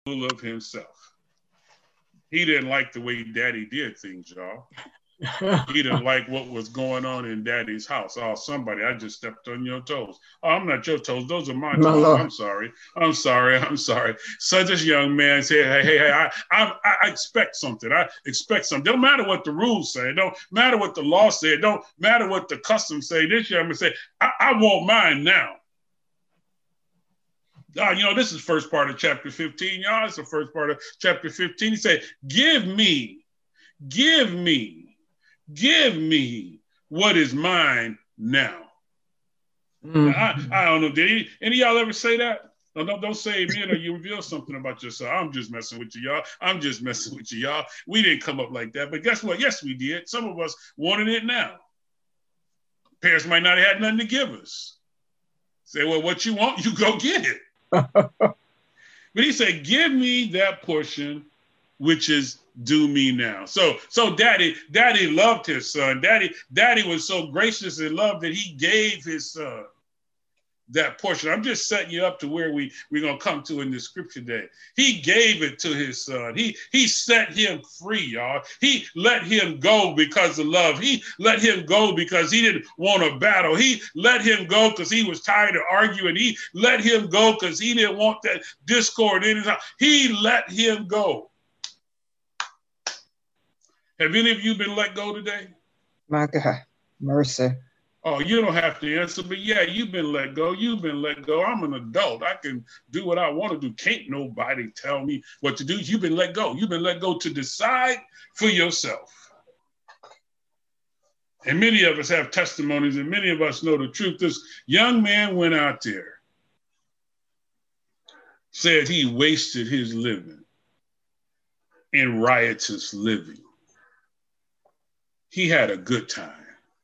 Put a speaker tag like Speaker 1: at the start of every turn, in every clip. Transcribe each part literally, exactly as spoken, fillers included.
Speaker 1: of himself. He didn't like the way daddy did things, y'all. He didn't like what was going on in daddy's house. Oh, somebody, I just stepped on your toes. Oh, I'm not your toes. Those are my, my toes. Lord. I'm sorry. I'm sorry. I'm sorry. So this young man said, hey, hey, hey, I, I, I expect something. I expect something. Don't matter what the rules say. Don't matter what the law said. Don't matter what the customs say. This young man said, I, I want mine now. Uh, you know, this is first part of chapter fifteen, y'all. It's the first part of chapter fifteen. He said, give me, give me, give me what is mine now. Mm-hmm. now I, I don't know. Did any, any of y'all ever say that? No, don't, don't say amen or you reveal something about yourself. I'm just messing with you, y'all. I'm just messing with you, y'all. We didn't come up like that. But guess what? Yes, we did. Some of us wanted it now. Parents might not have had nothing to give us. Say, well, what you want, you go get it. But he said, give me that portion which is due me now. So, so daddy, daddy loved his son. Daddy, daddy was so gracious and loved that he gave his son that portion. I'm just setting you up to where we, we're going to come to in this scripture today. He gave it to his son. He, he set him free, y'all. He let him go because of love. He let him go because he didn't want to battle. He let him go because he was tired of arguing. He let him go because he didn't want that discord in his house. He let him go. Have any of you been let go today?
Speaker 2: My God, mercy.
Speaker 1: Oh, you don't have to answer, but yeah, you've been let go. You've been let go. I'm an adult. I can do what I want to do. Can't nobody tell me what to do. You've been let go. You've been let go to decide for yourself. And many of us have testimonies, and many of us know the truth. This young man went out there, said he wasted his living in riotous living. He had a good time.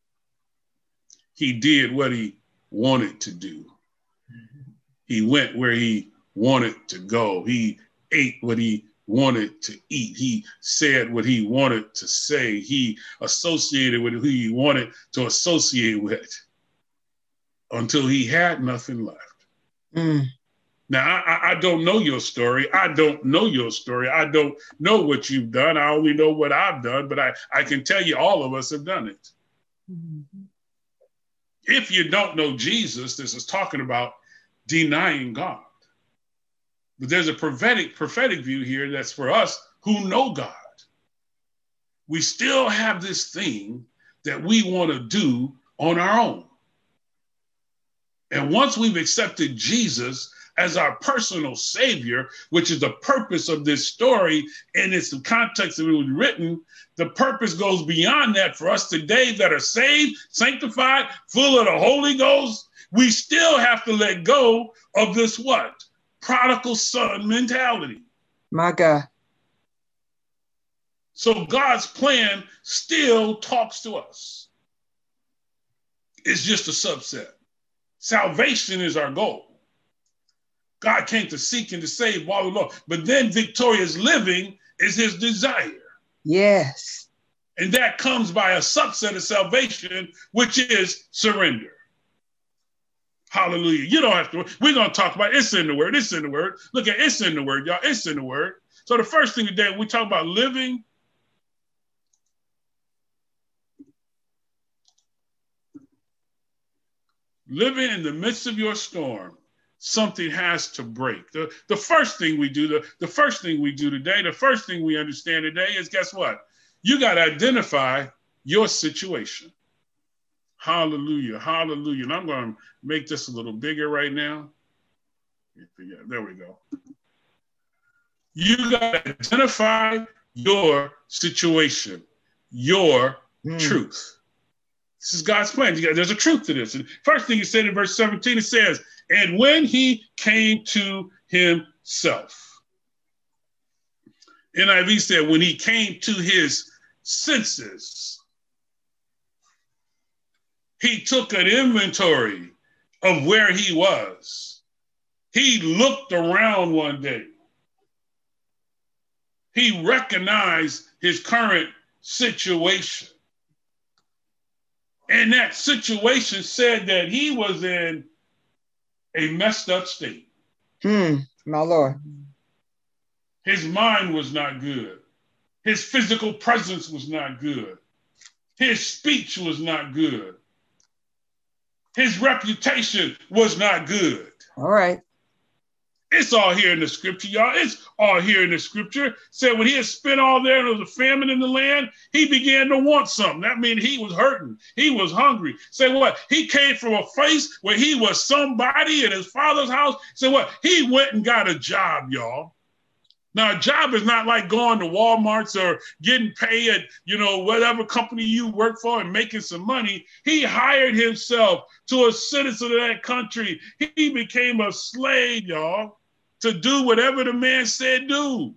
Speaker 1: He did what he wanted to do. He went where he wanted to go. He ate what he wanted to eat. He said what he wanted to say. He associated with who he wanted to associate with until he had nothing left. Mm. Now, I, I don't know your story. I don't know your story. I don't know what you've done. I only know what I've done, but I, I can tell you all of us have done it. Mm-hmm. If you don't know Jesus, this is talking about denying God. But there's a prophetic, prophetic view here that's for us who know God. We still have this thing that we want to do on our own. And once we've accepted Jesus as our personal savior, which is the purpose of this story, and it's the context that it was written, the purpose goes beyond that for us today that are saved, sanctified, full of the Holy Ghost. We still have to let go of this what? Prodigal son mentality.
Speaker 2: My God.
Speaker 1: So God's plan still talks to us. It's just a subset. Salvation is our goal. God came to seek and to save all the Lord. But then victorious living is his desire.
Speaker 2: Yes.
Speaker 1: And that comes by a subset of salvation, which is surrender. Hallelujah. You don't have to. We're going to talk about it. It's in the word. It's in the word. Look at it's in the word, y'all. It's in the word. So the first thing today, we talk about living. Living in the midst of your storm. Something has to break. The, the first thing we do, the, the first thing we do today, the first thing we understand today is, guess what? You got to identify your situation. Hallelujah, hallelujah. And I'm going to make this a little bigger right now. Yeah, there we go. You got to identify your situation, your mm. truth. This is God's plan. There's a truth to this. And first thing he said in verse seventeen, it says, and when he came to himself. N I V said, when he came to his senses, he took an inventory of where he was. He looked around one day. He recognized his current situation. And that situation said that he was in a messed up state.
Speaker 2: Hmm, my Lord.
Speaker 1: His mind was not good. His physical presence was not good. His speech was not good. His reputation was not good.
Speaker 2: All right.
Speaker 1: It's all here in the scripture, y'all. It's all here in the scripture. Said when he had spent all there and there was a famine in the land, he began to want something. That means he was hurting. He was hungry. Say what? He came from a place where he was somebody in his father's house. Say what? He went and got a job, y'all. Now, a job is not like going to Walmart's or getting paid at, you know, whatever company you work for and making some money. He hired himself to a citizen of that country. He became a slave, y'all, to do whatever the man said do.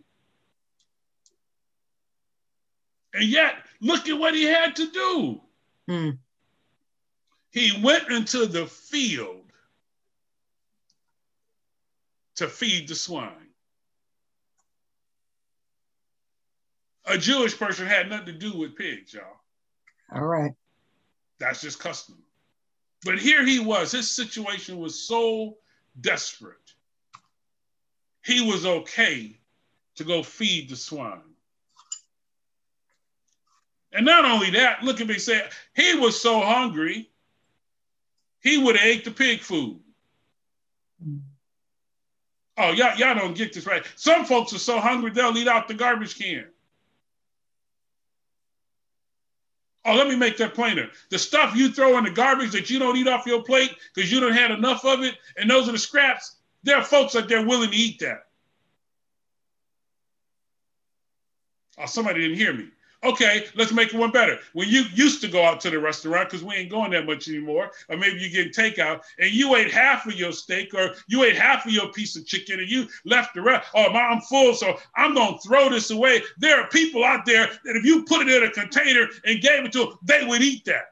Speaker 1: And yet, look at what he had to do.
Speaker 2: Hmm.
Speaker 1: He went into the field to feed the swine. A Jewish person had nothing to do with pigs, y'all.
Speaker 2: All right.
Speaker 1: That's just custom. But here he was. His situation was so desperate. He was okay to go feed the swine. And not only that, look at me say, he was so hungry, he would have ate the pig food. Oh, y'all, y'all don't get this right. Some folks are so hungry, they'll eat out the garbage can. Oh, let me make that plainer. The stuff you throw in the garbage that you don't eat off your plate because you don't have enough of it, and those are the scraps, there are folks out there willing to eat that. Oh, somebody didn't hear me. Okay, let's make it one better. When you used to go out to the restaurant, because we ain't going that much anymore, or maybe you're getting takeout, and you ate half of your steak, or you ate half of your piece of chicken, and you left the rest. Oh, I'm full, so I'm going to throw this away. There are people out there that if you put it in a container and gave it to them, they would eat that.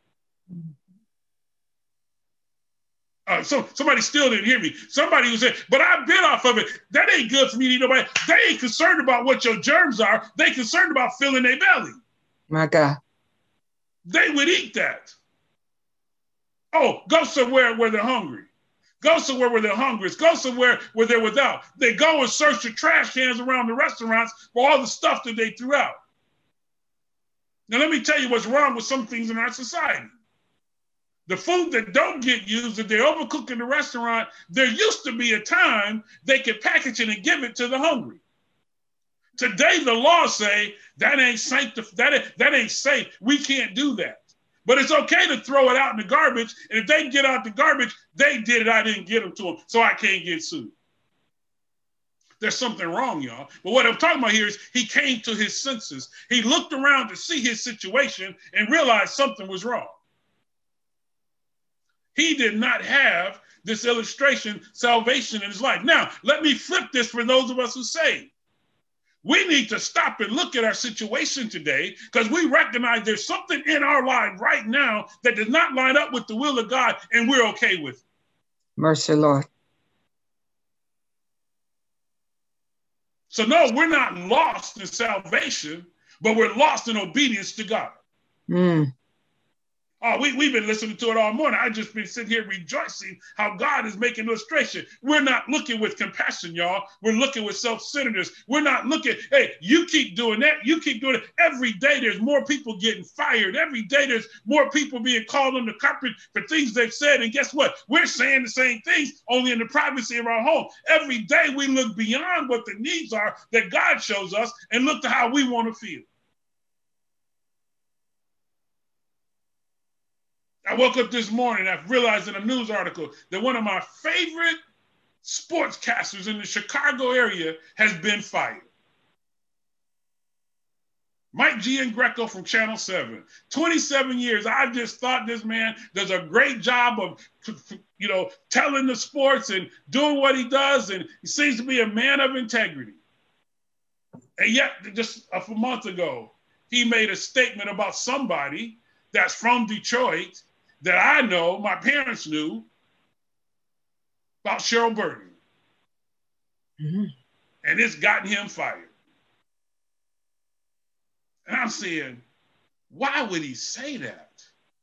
Speaker 1: Uh, so somebody still didn't hear me. Somebody who said, but I bit off of it. That ain't good for me to eat nobody. They ain't concerned about what your germs are. They concerned about filling their belly.
Speaker 2: My God.
Speaker 1: They would eat that. Oh, go somewhere where they're hungry. Go somewhere where they're hungry. Go somewhere where they're without. They go and search the trash cans around the restaurants for all the stuff that they threw out. Now, let me tell you what's wrong with some things in our society. The food that don't get used, if they overcook in the restaurant, there used to be a time they could package it and give it to the hungry. Today, the laws say that ain't sanctif- that ain't, that ain't safe. We can't do that. But it's okay to throw it out in the garbage. And if they get out the garbage, they did it. I didn't get them to them, so I can't get sued. There's something wrong, y'all. But what I'm talking about here is he came to his senses. He looked around to see his situation and realized something was wrong. He did not have this illustration, salvation in his life. Now, let me flip this for those of us who say, we need to stop and look at our situation today because we recognize there's something in our life right now that does not line up with the will of God, and we're okay with it.
Speaker 2: Mercy, Lord.
Speaker 1: So no, we're not lost in salvation, but we're lost in obedience to God.
Speaker 2: Mm.
Speaker 1: Oh, we, we've been listening to it all morning. I've just been sitting here rejoicing how God is making illustration. We're not looking with compassion, y'all. We're looking with self-centeredness. We're not looking, hey, you keep doing that. You keep doing it. Every day there's more people getting fired. Every day there's more people being called on the carpet for things they've said. And guess what? We're saying the same things, only in the privacy of our home. Every day we look beyond what the needs are that God shows us and look to how we want to feel. I woke up this morning, I realized in a news article that one of my favorite sportscasters in the Chicago area has been fired. Mike Giangreco from Channel seven. twenty-seven years, I just thought this man does a great job of, you know, telling the sports and doing what he does, and he seems to be a man of integrity. And yet, just a few months ago, he made a statement about somebody that's from Detroit that I know, my parents knew, about Cheryl Burton.
Speaker 2: Mm-hmm.
Speaker 1: And it's gotten him fired. And I'm saying, why would he say that?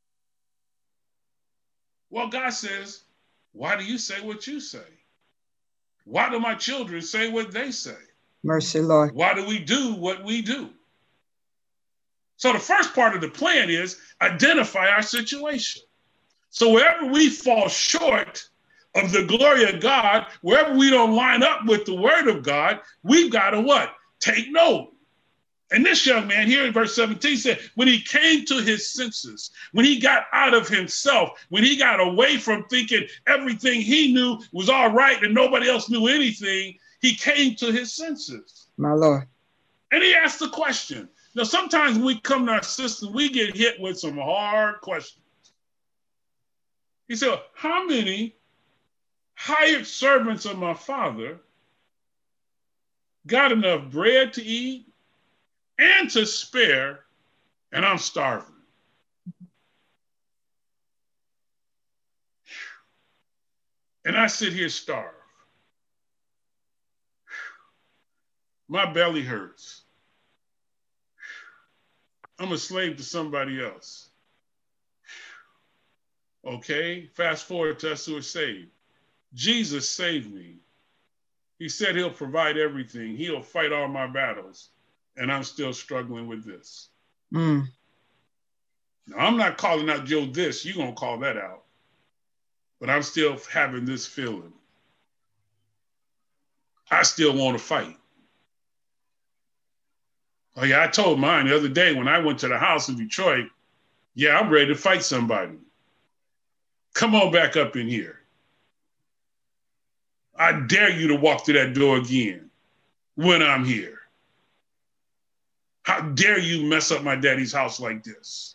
Speaker 1: Well, God says, why do you say what you say? Why do my children say what they say?
Speaker 2: Mercy, Lord.
Speaker 1: Why do we do what we do? So the first part of the plan is identify our situation. So wherever we fall short of the glory of God, wherever we don't line up with the word of God, we've got to what? Take note. And this young man here in verse seventeen said, when he came to his senses, when he got out of himself, when he got away from thinking everything he knew was all right and nobody else knew anything, he came to his senses.
Speaker 2: My Lord.
Speaker 1: And he asked the question. Now, sometimes when we come to our system, we get hit with some hard questions. He said, how many hired servants of my father got enough bread to eat and to spare, and I'm starving? And I sit here starved. My belly hurts. I'm a slave to somebody else. Okay, fast forward to us who are saved. Jesus saved me. He said he'll provide everything. He'll fight all my battles. And I'm still struggling with this.
Speaker 2: Mm.
Speaker 1: Now, I'm not calling out Joe this. You're going to call that out. But I'm still having this feeling. I still want to fight. Oh, yeah, I told mine the other day when I went to the house in Detroit, yeah, I'm ready to fight somebody. Come on back up in here. I dare you to walk through that door again when I'm here. How dare you mess up my daddy's house like this?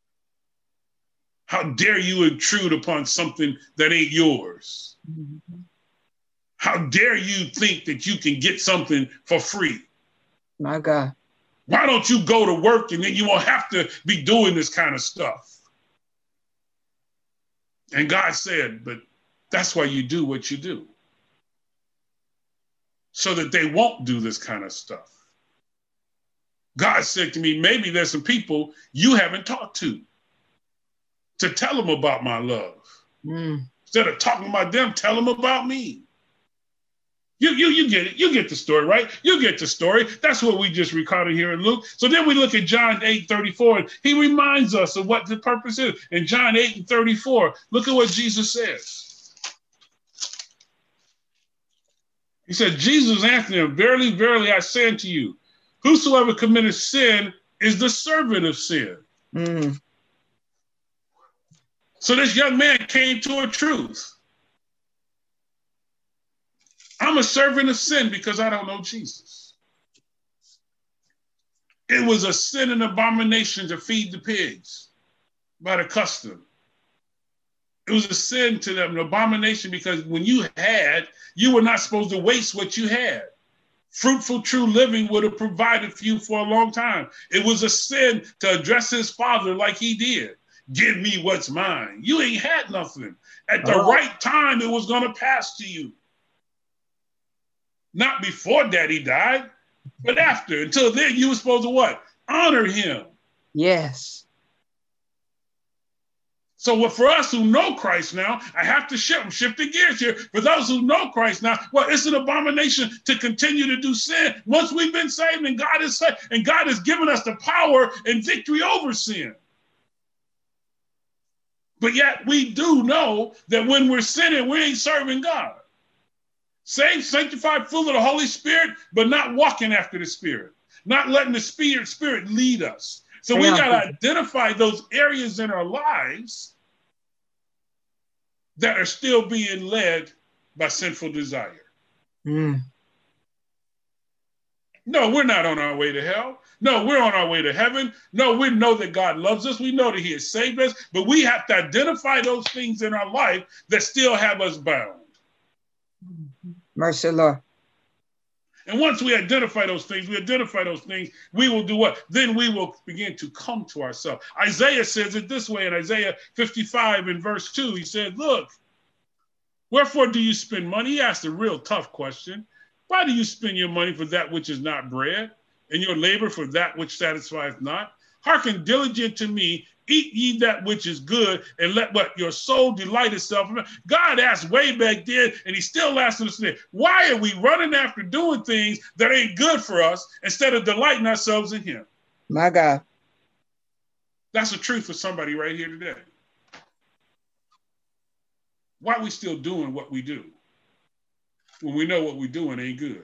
Speaker 1: How dare you intrude upon something that ain't yours? Mm-hmm. How dare you think that you can get something for free?
Speaker 2: My God.
Speaker 1: Why don't you go to work and then you won't have to be doing this kind of stuff? And God said, but that's why you do what you do. So that they won't do this kind of stuff. God said to me, maybe there's some people you haven't talked to, to tell them about my love. Mm. Instead of talking about them, tell them about me. You, you, you get it. You get the story, right? You get the story. That's what we just recounted here in Luke. So then we look at John eight thirty-four, and he reminds us of what the purpose is. In John eight and thirty-four, look at what Jesus says. He said, Jesus answered him, verily, verily, I say unto you, whosoever committeth sin is the servant of sin. Mm. So this young man came to a truth. I'm a servant of sin because I don't know Jesus. It was a sin and abomination to feed the pigs by the custom. It was a sin to them, an abomination, because when you had, you were not supposed to waste what you had. Fruitful, true living would have provided for you for a long time. It was a sin to address his father like he did. Give me what's mine. You ain't had nothing. At the oh. right time, it was going to pass to you. Not before daddy died, but after. Until then, you were supposed to what? Honor him.
Speaker 2: Yes.
Speaker 1: So what, for us who know Christ now, I have to shift, shift the gears here. For those who know Christ now, well, it's an abomination to continue to do sin once we've been saved and God is saved, and God has given us the power and victory over sin. But yet we do know that when we're sinning, we ain't serving God. Saved, sanctified, full of the Holy Spirit, but not walking after the Spirit, not letting the Spirit, Spirit lead us. So we got to identify those areas in our lives that are still being led by sinful desire. Mm. No, we're not on our way to hell. No, we're on our way to heaven. No, we know that God loves us. We know that he has saved us, but we have to identify those things in our life that still have us bound.
Speaker 2: Mercy, Lord.
Speaker 1: And once we identify those things, we identify those things, we will do what? Then we will begin to come to ourselves. Isaiah says it this way in Isaiah fifty-five in verse two. He said, look, wherefore do you spend money? He asked a real tough question. Why do you spend your money for that which is not bread, and your labor for that which satisfieth not? Hearken diligent to me, eat ye that which is good, and let what your soul delight itself in. God asked way back then, and he's still asking us today, why are we running after doing things that ain't good for us instead of delighting ourselves in him?
Speaker 2: My God.
Speaker 1: That's the truth for somebody right here today. Why are we still doing what we do when we know what we're doing ain't good?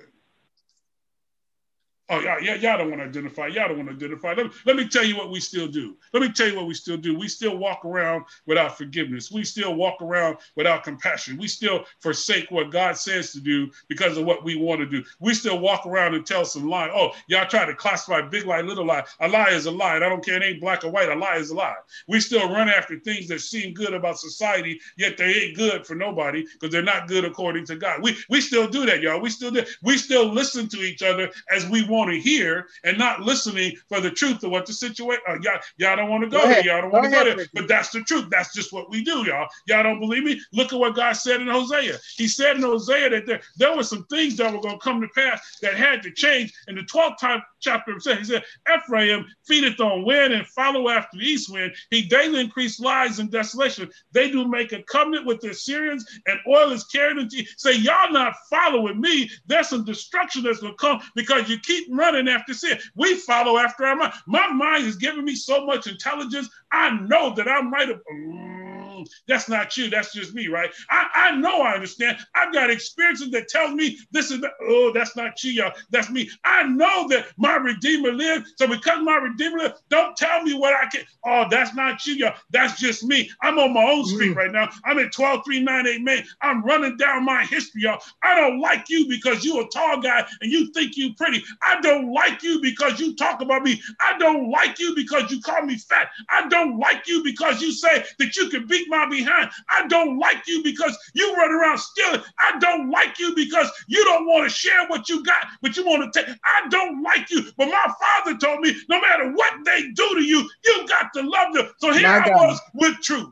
Speaker 1: Oh, y'all, y'all don't want to identify. Y'all don't want to identify. Let me, let me tell you what we still do. Let me tell you what we still do. We still walk around without forgiveness. We still walk around without compassion. We still forsake what God says to do because of what we want to do. We still walk around and tell some lie. Oh, y'all try to classify big lie, little lie. A lie is a lie. I don't care. It ain't black or white. A lie is a lie. We still run after things that seem good about society, yet they ain't good for nobody because they're not good according to God. We, we still do that, y'all. We still do. We still listen to each other as we want want to hear and not listening for the truth of what the situation. Uh, y'all, y'all don't want to go, go there. Y'all don't want to go, go there. But that's the truth. That's just what we do, y'all. Y'all don't believe me? Look at what God said in Hosea. He said in Hosea that there, there were some things that were going to come to pass that had to change. In the twelfth time, chapter, he said, Ephraim feedeth on wind and follow after the east wind. He daily increased lies and desolation. They do make a covenant with the Assyrians, and oil is carried into. Say, y'all not following me. There's some destruction that's going to come because you keep running after sin. We follow after our mind. My mind is giving me so much intelligence. I know that I might have. Mm, that's not you. That's just me, right? I, I know I understand. I've got experiences that tell me this is. The, oh, that's not you, y'all. That's me. I know that my Redeemer lived. So because my Redeemer lived, don't tell me what I can. Oh, that's not you, y'all. That's just me. I'm on my own street mm. right now. I'm at twelve three ninety-eight Main. I'm running down my history, y'all. I don't like you because you're a tall guy and you think you pretty. I don't like you because you talk about me. I don't like you because you call me fat. I don't like you because you say that you can beat my behind. I don't like you because you run around stealing. I don't like you because you don't want to share what you got, but you want to take. I don't like you. But my father told me no matter what they do to you, you got to love them. So here I was with truth.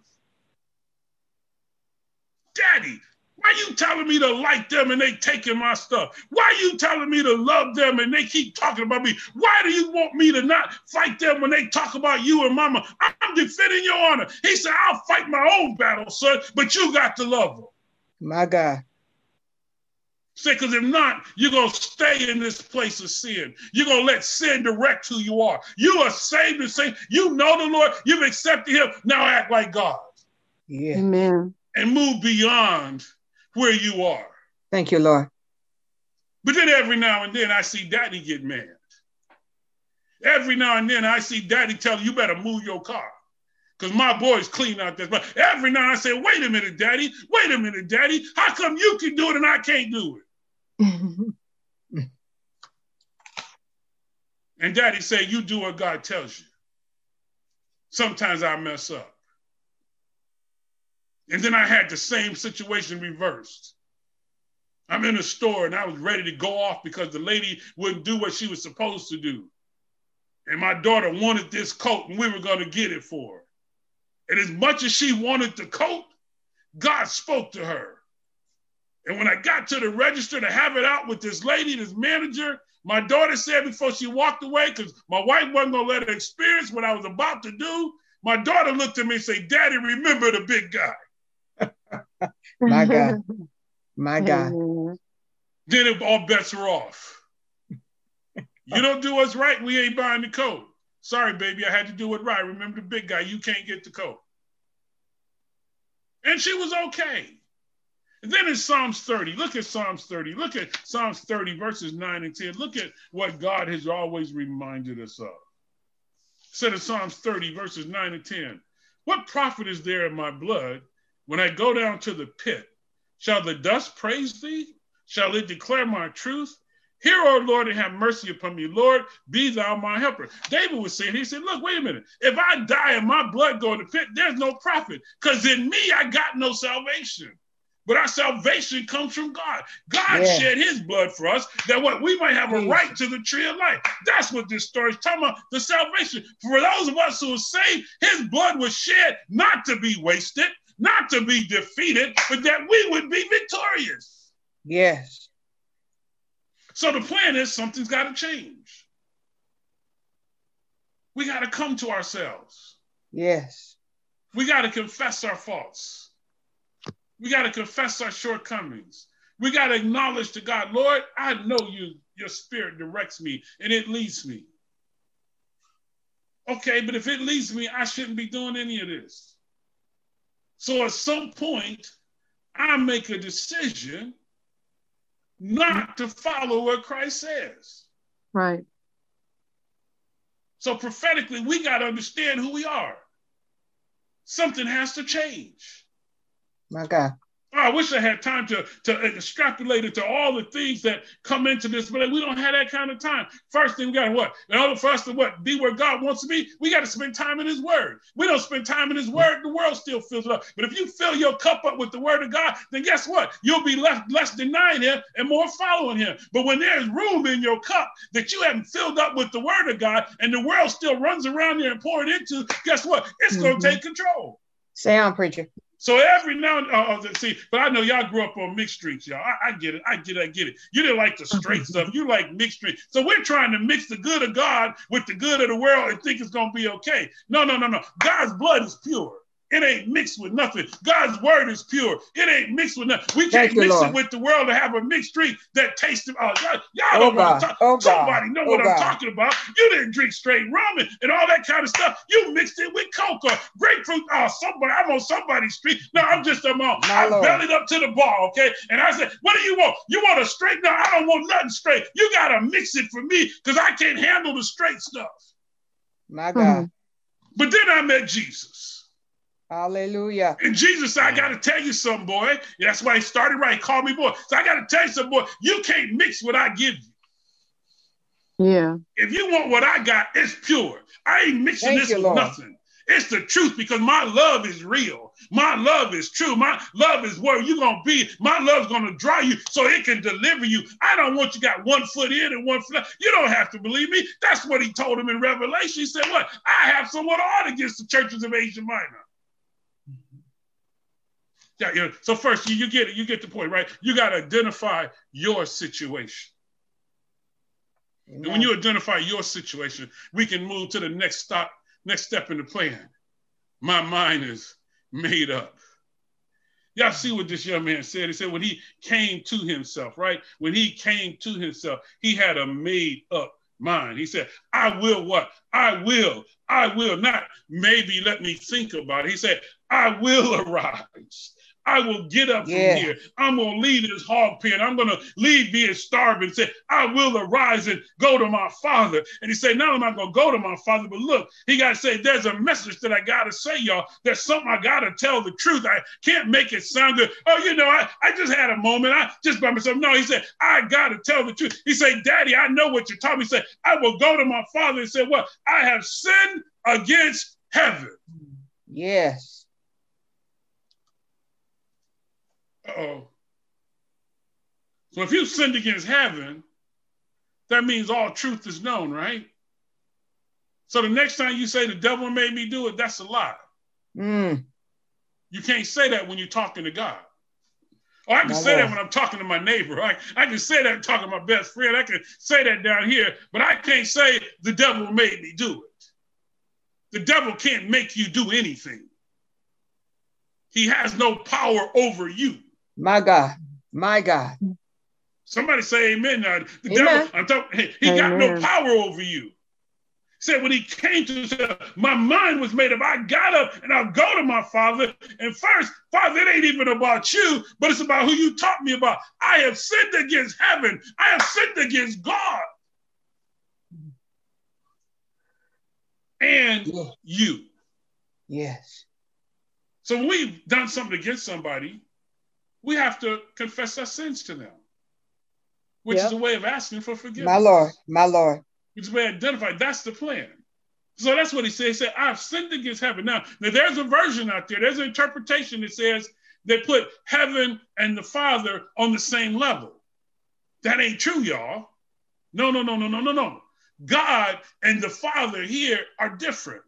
Speaker 1: Daddy, why you telling me to like them and they taking my stuff? Why you telling me to love them and they keep talking about me? Why do you want me to not fight them when they talk about you and mama? I'm defending your honor. He said, I'll fight my own battle, son, but you got to love them.
Speaker 2: My God.
Speaker 1: Say, because if not, you're going to stay in this place of sin. You're going to let sin direct who you are. You are saved and saved. You know the Lord. You've accepted him. Now act like God.
Speaker 2: Yeah.
Speaker 3: Amen.
Speaker 1: And move beyond where you are.
Speaker 2: Thank you, Lord.
Speaker 1: But then every now and then I see daddy get mad. Every now and then I see daddy tell you, you better move your car because my boy's clean out there. But every now I say, wait a minute, daddy. Wait a minute, daddy. How come you can do it and I can't do it? And daddy say, you do what God tells you. Sometimes I mess up. And then I had the same situation reversed. I'm in a store and I was ready to go off because the lady wouldn't do what she was supposed to do. And my daughter wanted this coat and we were going to get it for her. And as much as she wanted the coat, God spoke to her. And when I got to the register to have it out with this lady, this manager, my daughter said before she walked away, because my wife wasn't going to let her experience what I was about to do, my daughter looked at me and said, Daddy, remember the big guy.
Speaker 2: My God. My God.
Speaker 1: Then it, all bets are off. You don't do us right, we ain't buying the coat. Sorry, baby, I had to do it right. Remember the big guy, you can't get the coat. And she was okay. And then in Psalms thirty, look at Psalms thirty. Look at Psalms thirty, verses nine and ten. Look at what God has always reminded us of. It said in Psalms thirty, verses nine and ten, what profit is there in my blood when I go down to the pit? Shall the dust praise thee? Shall it declare my truth? Hear, O Lord, and have mercy upon me. Lord, be thou my helper. David was saying, he said, look, wait a minute. If I die and my blood go in the pit, there's no profit. Because in me, I got no salvation. But our salvation comes from God. God yeah. shed his blood for us that what we might have a right to the tree of life. That's what this story is talking about, the salvation. For those of us who are saved, his blood was shed not to be wasted, not to be defeated, but that we would be victorious.
Speaker 2: Yes.
Speaker 1: So the plan is something's got to change. We got to come to ourselves.
Speaker 2: Yes.
Speaker 1: We got to confess our faults. We got to confess our shortcomings. We got to acknowledge to God, Lord, I know you, your spirit directs me and it leads me. Okay, but if it leads me, I shouldn't be doing any of this. So at some point, I make a decision not to follow what Christ says.
Speaker 3: Right.
Speaker 1: So prophetically, we got to understand who we are. Something has to change.
Speaker 2: My God.
Speaker 1: Oh, I wish I had time to, to extrapolate it to all the things that come into this, but we don't have that kind of time. First thing we got to what? In order for us to what? Be where God wants to be, we got to spend time in his word. We don't spend time in his word, the world still fills it up. But if you fill your cup up with the word of God, then guess what? You'll be left less denying him and more following him. But when there's room in your cup that you haven't filled up with the word of God and the world still runs around there and pour it into, guess what? It's mm-hmm. going to take control.
Speaker 2: Say on, preacher. So
Speaker 1: every now and uh, see, but I know y'all grew up on mixed streets, y'all. I, I get it. I get it. I get it. You didn't like the straight stuff. You like mixed street. So we're trying to mix the good of God with the good of the world and think it's going to be okay. No, no, no, no. God's blood is pure. It ain't mixed with nothing. God's word is pure. It ain't mixed with nothing. We can't mix it with the world to have a mixed drink that tastes of, uh, y'all, y'all don't know what I'm talking about. Somebody know what I'm talking about. You didn't drink straight ramen and all that kind of stuff. You mixed it with Coke or grapefruit. Oh, somebody, I'm on somebody's street. No, I'm just I'm on. I bellied up to the bar, okay? And I said, what do you want? You want a straight? No, I don't want nothing straight. You got to mix it for me because I can't handle the straight stuff.
Speaker 2: My God. Mm-hmm.
Speaker 1: But then I met Jesus.
Speaker 2: Hallelujah.
Speaker 1: And Jesus said, I got to tell you something, boy. That's why he started right. He called me boy. So I got to tell you something, boy. You can't mix what I give you.
Speaker 3: Yeah.
Speaker 1: If you want what I got, it's pure. I ain't mixing Thank this you, with Lord. Nothing. It's the truth because my love is real. My love is true. My love is where you're going to be. My love's going to draw you so it can deliver you. I don't want you got one foot in and one foot out. You don't have to believe me. That's what he told him in Revelation. He said, what? I have somewhat odd against the churches of Asia Minor. Yeah, yeah. So first, you, you get it. You get the point, right? You got to identify your situation. Amen. And when you identify your situation, we can move to the next stop, next step in the plan. My mind is made up. Y'all see what this young man said? He said when he came to himself, right? When he came to himself, he had a made up mind. He said, I will what? I will. I will not maybe let me think about it. He said, I will arise. I will get up yeah. from here. I'm going to leave this hog pen. I'm going to leave being starving. Say, I will arise and go to my father. And he said, not only am I going to go to my father, but look, he got to say, there's a message that I got to say, y'all. There's something I got to tell the truth. I can't make it sound good. Oh, you know, I, I just had a moment. I just by myself. No, he said, I got to tell the truth. He said, Daddy, I know what you're talking. He said, I will go to my father and say, what? I have sinned against heaven.
Speaker 2: Yes.
Speaker 1: Uh-oh. So if you sinned against heaven, that means all truth is known, right? So the next time you say the devil made me do it, that's a lie.
Speaker 2: Mm.
Speaker 1: You can't say that when you're talking to God. Oh, I can my say Lord. That when I'm talking to my neighbor. I, I can say that talking to my best friend. I can say that down here, but I can't say the devil made me do it. The devil can't make you do anything. He has no power over you.
Speaker 2: My God, my God.
Speaker 1: Somebody say amen. Now, the
Speaker 2: amen.
Speaker 1: devil, I'm talking, he amen. Got no power over you. Said when he came to himself, my mind was made up. I got up and I'll go to my father. And first, Father, it ain't even about you, but it's about who you taught me about. I have sinned against heaven. I have sinned against God. And yeah. you.
Speaker 2: Yes.
Speaker 1: So when we've done something against somebody, we have to confess our sins to them, which yep. is a way of asking for forgiveness.
Speaker 2: My Lord, my Lord.
Speaker 1: Which is a way to identify. That's the plan. So that's what he said. He said, I've sinned against heaven. Now, now, there's a version out there. There's an interpretation that says they put heaven and the Father on the same level. That ain't true, y'all. No, no, no, no, no, no, no. God and the Father here are different.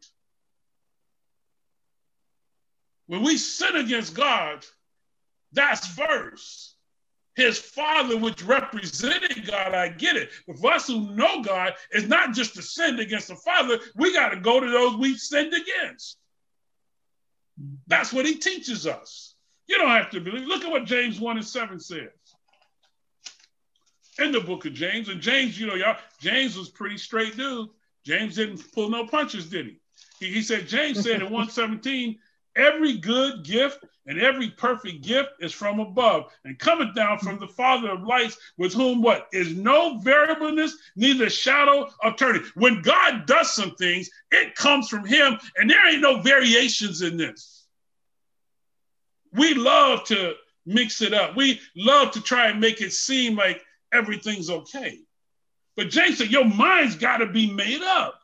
Speaker 1: When we sin against God, that's first. His Father, which represented God, I get it. But for us who know God, it's not just to sin against the Father. We got to go to those we sinned against. That's what he teaches us. You don't have to believe. Look at what James one and seven says. In the book of James, and James, you know, y'all, James was pretty straight dude. James didn't pull no punches, did he? He, he said, James said in one seventeen, every good gift and every perfect gift is from above and cometh down from the Father of lights, with whom what is no variableness, neither shadow of turning. When God does some things, it comes from him, and there ain't no variations in this. We love to mix it up. We love to try and make it seem like everything's okay. But James said, your mind's got to be made up.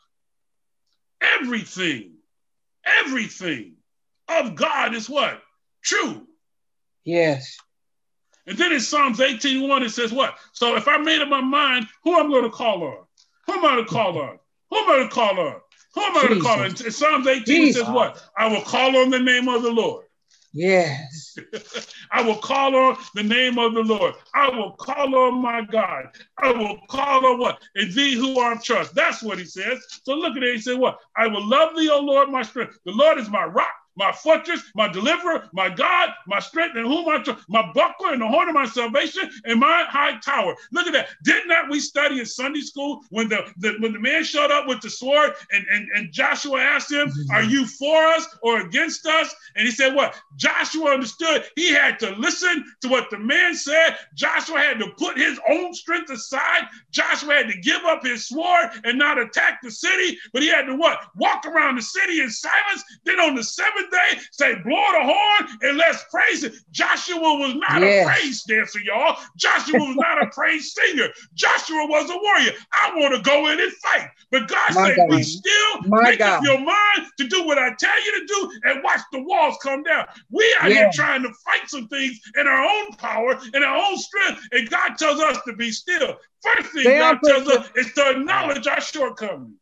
Speaker 1: Everything, everything of God is what? True.
Speaker 2: Yes.
Speaker 1: And then in Psalms eighteen one, it says what? So if I made up my mind, who I'm going to call on? Who am I going to call on? Who am I going to call on? Who am I going to call on? In Psalms eighteen, it says what? I will call on the name of the Lord.
Speaker 2: Yes.
Speaker 1: I will call on the name of the Lord. I will call on my God. I will call on what? In thee who I trust. That's what he says. So look at it. He said what? I will love thee, O Lord, my strength. The Lord is my rock, my fortress, my deliverer, my God, my strength, and whom I trust, my buckler and the horn of my salvation, and my high tower. Look at that. Did not we study in Sunday school when the, the when the man showed up with the sword and, and, and Joshua asked him, mm-hmm. Are you for us or against us? And he said what? Joshua understood he had to listen to what the man said. Joshua had to put his own strength aside. Joshua had to give up his sword and not attack the city, but he had to what? Walk around the city in silence. Then on the seventh day, say, blow the horn and let's praise it. Joshua was not yes. a praise dancer, y'all. Joshua was not a praise singer. Joshua was a warrior. I want to go in and fight. But God My said, God. Be still, My make God. Up your mind to do what I tell you to do and watch the walls come down. We are yeah. here trying to fight some things in our own power, in our own strength, and God tells us to be still. First thing Say God tells us is to acknowledge our shortcomings.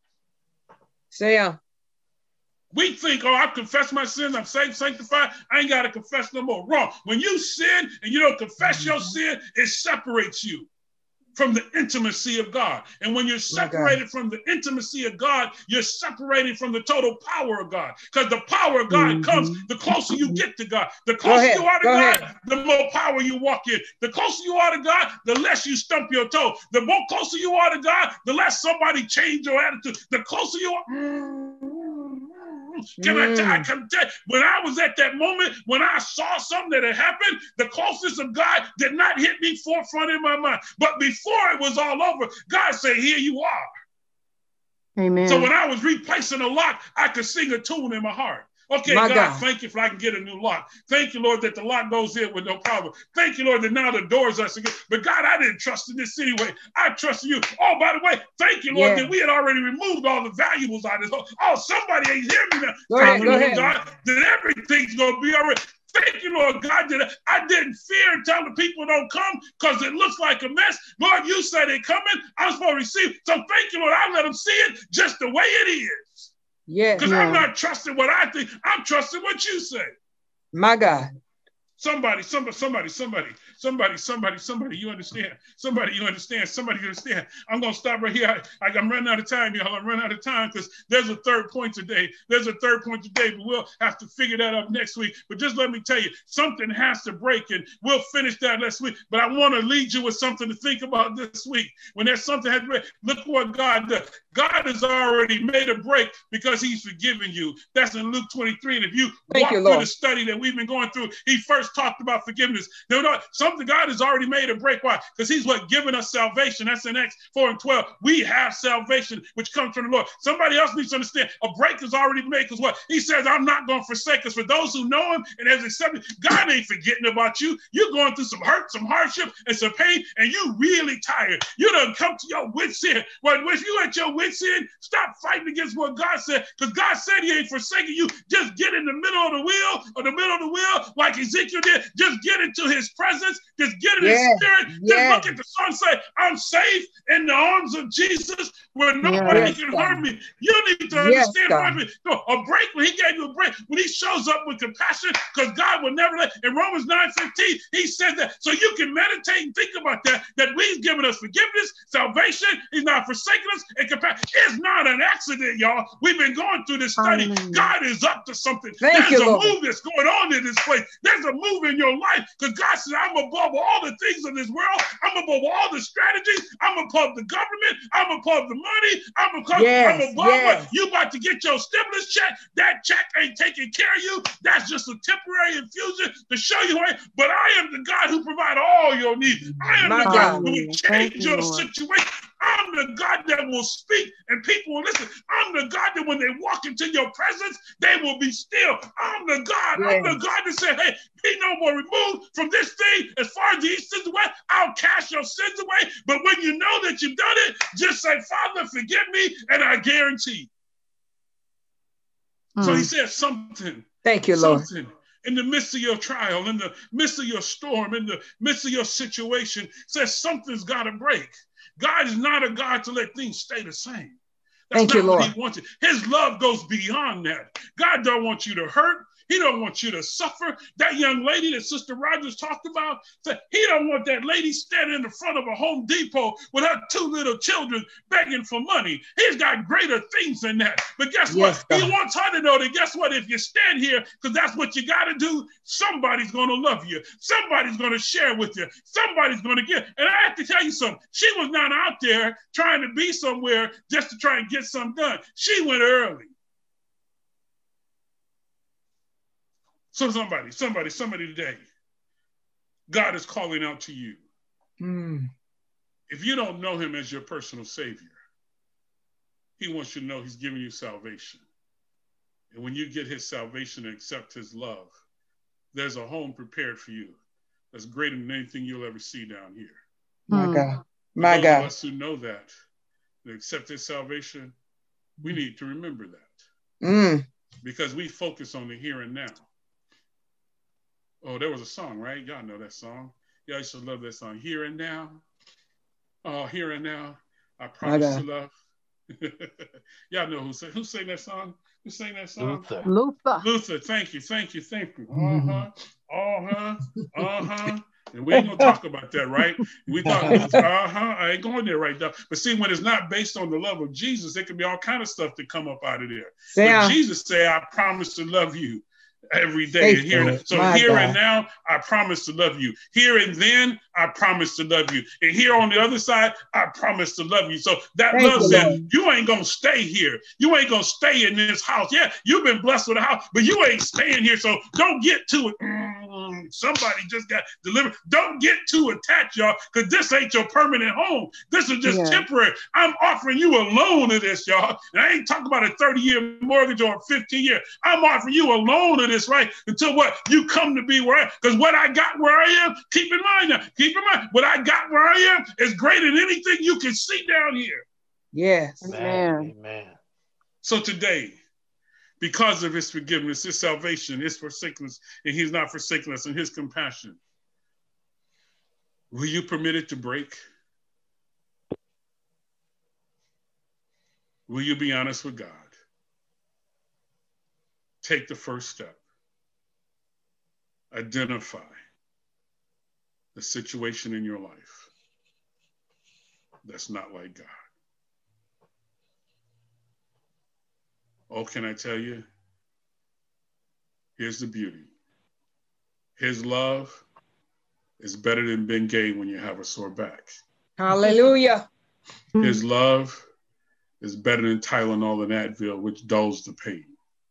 Speaker 2: Say
Speaker 1: We think, oh, I've confessed my sins, I'm saved, sanctified, I ain't got to confess no more. Wrong. When you sin and you don't confess your sin, it separates you from the intimacy of God. And when you're separated from the intimacy of God, you're separated from the total power of God. Because the power of God mm-hmm. comes the closer you get to God. The closer you are to Go God, ahead. The more power you walk in. The closer you are to God, the less you stump your toe. The more closer you are to God, the less somebody change your attitude. The closer you are... Can mm. I, t- I can tell you, when I was at that moment, when I saw something that had happened, the closeness of God did not hit me forefront in my mind. But before it was all over, God said, here you are.
Speaker 3: Amen.
Speaker 1: So when I was replacing a lock, I could sing a tune in my heart. Okay, God, God, thank you if I can get a new lock. Thank you, Lord, that the lock goes in with no problem. Thank you, Lord, that now the doors are secure. But God, I didn't trust in this city way. I trusted you. Oh, by the way, thank you, Lord, yeah. that we had already removed all the valuables out of this. Oh, somebody ain't hearing me now.
Speaker 2: Go
Speaker 1: thank
Speaker 2: ahead,
Speaker 1: you,
Speaker 2: go
Speaker 1: Lord,
Speaker 2: ahead.
Speaker 1: God, that everything's going to be all right. Thank you, Lord God, that I didn't fear and tell the people don't come because it looks like a mess. Lord, you said they're coming. I'm supposed to receive. So thank you, Lord. I let them see it just the way it is.
Speaker 2: Yeah,
Speaker 1: because yeah. I'm not trusting what I think. I'm trusting what you say.
Speaker 2: My God.
Speaker 1: Somebody, somebody, somebody, somebody, somebody, somebody, somebody, you understand? Somebody, you understand? Somebody, you understand? I'm going to stop right here. I, I, I'm running out of time, y'all. I'm running out of time because there's a third point today. There's a third point today, but we'll have to figure that up next week. But just let me tell you, something has to break, and we'll finish that next week. But I want to lead you with something to think about this week. When there's something has to break, look what God does. God has already made a break because he's forgiven you. That's in Luke twenty-three. And if you
Speaker 2: Thank
Speaker 1: walk
Speaker 2: you,
Speaker 1: through
Speaker 2: Lord.
Speaker 1: the study that we've been going through, he first talked about forgiveness. No, no, something God has already made a break. Why? Because he's what given us salvation. That's in Acts four and twelve. We have salvation, which comes from the Lord. Somebody else needs to understand a break is already made because what? He says, I'm not going to forsake us. For those who know him and has accepted, God ain't forgetting about you. You're going through some hurt, some hardship, and some pain, and you really tired. You done come to your wits end. Well, if you at your wits end, stop fighting against what God said, because God said he ain't forsaking you. Just get in the middle of the wheel, or the middle of the wheel, like Ezekiel to do? Just get into his presence. Just get in
Speaker 2: Yes.
Speaker 1: his spirit. Just
Speaker 2: Yes.
Speaker 1: look at the sun and say, I'm safe in the arms of Jesus where nobody
Speaker 2: Yes,
Speaker 1: can
Speaker 2: God.
Speaker 1: hurt me. You need to
Speaker 2: Yes,
Speaker 1: understand,
Speaker 2: God.
Speaker 1: Bible. No, a break, when he gave you a break, when he shows up with compassion, because God will never let, in Romans nine fifteen, he says that. So you can meditate and think about that, that he's given us forgiveness, salvation, he's not forsaken us, and compassion. It's not an accident, y'all. We've been going through this study.
Speaker 3: Hallelujah.
Speaker 1: God is up to something.
Speaker 2: Thank
Speaker 1: There's
Speaker 2: you,
Speaker 1: a
Speaker 2: Lord.
Speaker 1: move that's going on in this place. There's a move in your life, because God said, I'm above all the things of this world. I'm above all the strategies. I'm above the government. I'm above the money. I'm above,
Speaker 2: Yes,
Speaker 1: I'm above
Speaker 2: yes.
Speaker 1: what you about to get your stimulus check. That check ain't taking care of you. That's just a temporary infusion to show you. Hey, but I am the God who provides all your needs. I am
Speaker 2: My
Speaker 1: the God
Speaker 2: God.
Speaker 1: who will
Speaker 3: Hallelujah. Thank
Speaker 1: change
Speaker 3: you,
Speaker 1: your
Speaker 3: Lord.
Speaker 1: situation. I'm the God that will speak and people will listen. I'm the God that when they walk into your presence, they will be still. I'm the God. I'm the
Speaker 2: Yes.
Speaker 1: God that said, hey, be no more removed from this thing as far as the east is away. I'll cast your sins away. But when you know that you've done it, just say, Father, forgive me, and I guarantee. So he
Speaker 3: Mm.
Speaker 1: said something,
Speaker 2: Thank you, Lord.
Speaker 1: something in the midst of your trial, in the midst of your storm, in the midst of your situation, says something's got to break. God is not a God to let things stay the same. That's
Speaker 2: Thank you,
Speaker 1: not what
Speaker 2: Lord.
Speaker 1: he wants. His love goes beyond that. God don't want you to hurt. He don't want you to suffer. That young lady that Sister Rogers talked about, said he don't want that lady standing in the front of a Home Depot with her two little children begging for money. He's got greater things than that. But guess
Speaker 2: Yes,
Speaker 1: what? He
Speaker 2: God.
Speaker 1: wants her to know that guess what? If you stand here, because that's what you got to do, somebody's going to love you. Somebody's going to share with you. Somebody's going to give. And I have to tell you something. She was not out there trying to be somewhere just to try and get something done. She went early. So somebody, somebody, somebody today, God is calling out to you.
Speaker 2: Mm.
Speaker 1: If you don't know him as your personal savior, he wants you to know he's giving you salvation. And when you get his salvation and accept his love, there's a home prepared for you that's greater than anything you'll ever see down here.
Speaker 2: My
Speaker 3: Mm.
Speaker 2: God.
Speaker 1: For
Speaker 2: My
Speaker 1: those
Speaker 2: God.
Speaker 1: of us who know that, and accept his salvation, we need to remember that.
Speaker 2: Mm.
Speaker 1: Because we focus on the here and now. Oh, there was a song, right? Y'all know that song. Y'all used to love that song. Here and now. Oh, here and now. I promise to love. Y'all know who sang, who sang that song? Who sang that song?
Speaker 4: Luther.
Speaker 3: Luther.
Speaker 1: Luther. Thank you, thank you, thank you. Uh-huh, uh-huh, uh-huh. And we ain't gonna talk about that, right? We thought, uh-huh, I ain't going there right now. But see, when it's not based on the love of Jesus, there can be all kind of stuff that come up out of there.
Speaker 2: Yeah.
Speaker 1: But Jesus said, I promise to love you every day. And here,
Speaker 2: Faithful.
Speaker 1: so
Speaker 2: My
Speaker 1: here
Speaker 2: God.
Speaker 1: and now, I promise to love you. Here and then, I promise to love you. And here on the other side, I promise to love you. So that
Speaker 2: Thank
Speaker 1: love
Speaker 2: you,
Speaker 1: said,
Speaker 2: Lord.
Speaker 1: you ain't gonna stay here. You ain't gonna stay in this house. Yeah, you've been blessed with a house, but you ain't staying here. So don't get to it. Mm, somebody just got delivered. Don't get too attached, y'all, because this ain't your permanent home. This is just
Speaker 3: Yeah.
Speaker 1: temporary. I'm offering you a loan of this, y'all. And I ain't talking about a thirty-year mortgage or a fifteen-year. I'm offering you a loan of this, right? Until what? You come to be where I am. Because what I got where I am, keep in mind now, keep in mind, what I got where I am is greater than anything you can see down here.
Speaker 2: Yes.
Speaker 3: Amen.
Speaker 4: Amen.
Speaker 1: So today, because of his forgiveness, his salvation, his forsakeness, and he's not forsaken us, and his compassion, will you permit it to break? Will you be honest with God? Take the first step. Identify the situation in your life that's not like God. Oh, can I tell you? Here's the beauty. His love is better than Bengay when you have a sore back.
Speaker 2: Hallelujah.
Speaker 1: His love is better than Tylenol and Advil, which dulls the pain.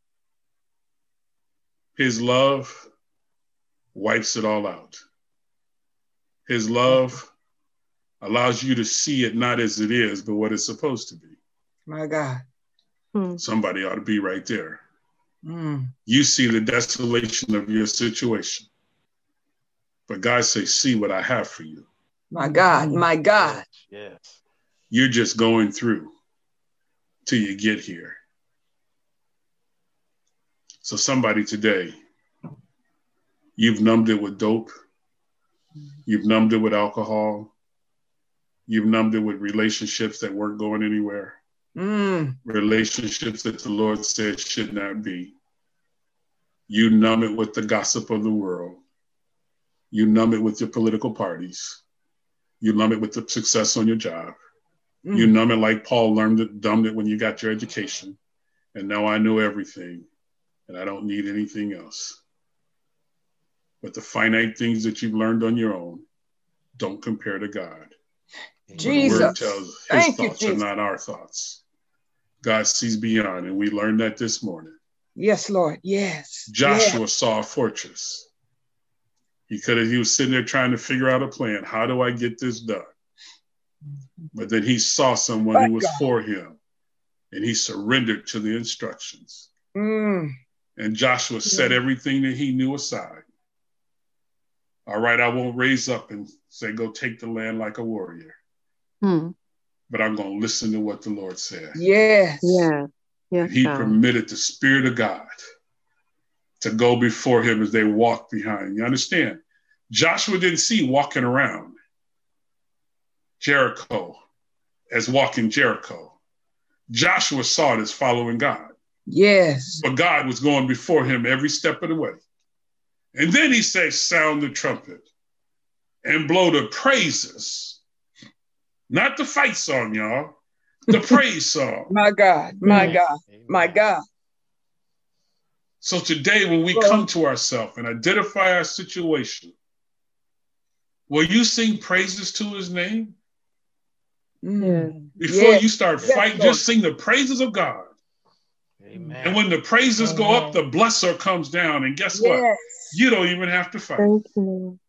Speaker 1: His love wipes it all out. His love allows you to see it not as it is, but what it's supposed to be.
Speaker 2: My God.
Speaker 3: Mm.
Speaker 1: Somebody ought to be right there.
Speaker 2: Mm.
Speaker 1: You see the desolation of your situation, but God says, see what I have for you.
Speaker 2: My God. My God.
Speaker 4: Yes. Yes.
Speaker 1: You're just going through till you get here. So somebody today, You've numbed it with dope. You've numbed it with alcohol. You've numbed it with relationships that weren't going anywhere.
Speaker 2: Mm.
Speaker 1: Relationships that the Lord said should not be. You numb it with the gossip of the world. You numb it with your political parties. You numb it with the success on your job. Mm. You numb it like Paul learned it, dumbed it when you got your education. And now I know everything and I don't need anything else. But the finite things that you've learned on your own don't compare to God.
Speaker 2: Jesus.
Speaker 1: The word tells his
Speaker 2: Thank
Speaker 1: thoughts
Speaker 2: you,
Speaker 1: are not our thoughts. God sees beyond, and we learned that this morning.
Speaker 2: Yes, Lord. Yes.
Speaker 1: Joshua
Speaker 2: yes.
Speaker 1: saw a fortress. He could have, he was sitting there trying to figure out a plan. How do I get this done? But then he saw someone
Speaker 2: My
Speaker 1: who was
Speaker 2: God.
Speaker 1: for him, and he surrendered to the instructions.
Speaker 2: Mm.
Speaker 1: And Joshua set everything that he knew aside. All right, I won't raise up and say, go take the land like a warrior.
Speaker 3: Hmm.
Speaker 1: But I'm going to listen to what the Lord said.
Speaker 2: Yes.
Speaker 3: Yeah. Yes,
Speaker 1: And he
Speaker 3: God.
Speaker 1: permitted the Spirit of God to go before him as they walked behind. You understand? Joshua didn't see walking around Jericho as walking Jericho. Joshua saw it as following God.
Speaker 2: Yes.
Speaker 1: But God was going before him every step of the way. And then he says, sound the trumpet and blow the praises. Not the fight song, y'all. The praise song.
Speaker 2: My God. My
Speaker 3: Yes.
Speaker 2: God. My God.
Speaker 1: So today, when we come to ourselves and identify our situation, will you sing praises to his name?
Speaker 2: Mm.
Speaker 1: Before
Speaker 2: Yes.
Speaker 1: you start
Speaker 2: Yes,
Speaker 1: fighting,
Speaker 2: Lord.
Speaker 1: just sing the praises of God.
Speaker 4: Amen.
Speaker 1: And when the praises go up, the blesser comes down. And guess what?
Speaker 2: Yes.
Speaker 1: You don't even have to fight.
Speaker 3: Thank you.